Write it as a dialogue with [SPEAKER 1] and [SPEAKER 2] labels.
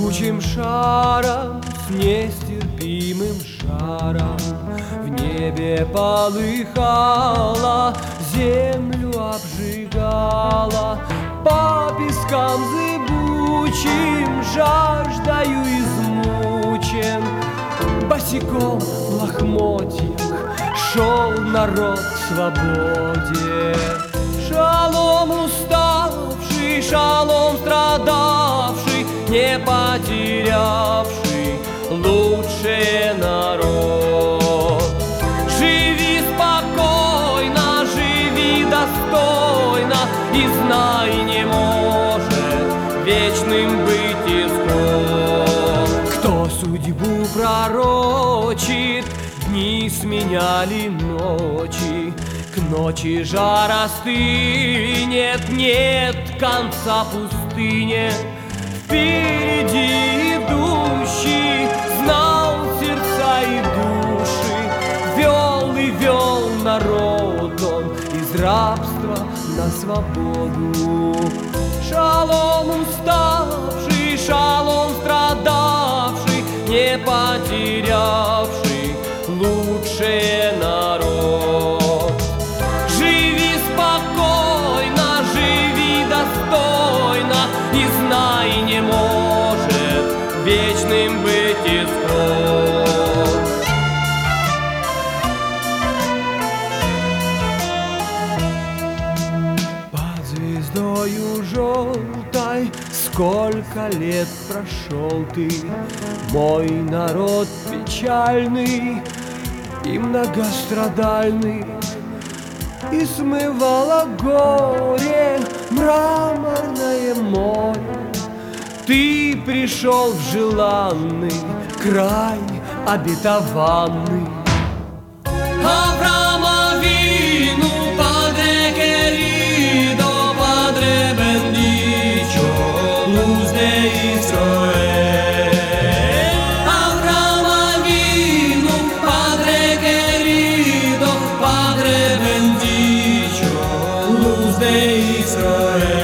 [SPEAKER 1] жгучим шаром, с нестерпимым жаром в небе полыхала, землю обжигала, по пескам зыбучим жаждою измучен. Босиком в лохмотьях шел народ к свободе. Шалом уставший, шалом страдавший, не потерявший лучшее народ. Живи спокойно, живи достойно, и знай, не может вечным быть исход. Кто судьбу пророчит, дни сменяли ночи, к ночи жар остынет, нет конца пустыне. Впереди идущий знал сердца и души, вел и вел народ он из рабства на свободу. Шалом уставший, шалом страдавший, не потерявший лучшее народ. Живи спокойно, живи достойно, и знай, не может вечным быть исход. Под звездою желтой сколько лет прошел ты, мой народ печальный и многострадальный, и смывало горе мраморное море. Ты пришел в желанный край обетованный. Авраама вину Padre querido, Padre bendicho, luz de Israel. Avraama vinu Padre querido, Padre bendicho, luz de Israel.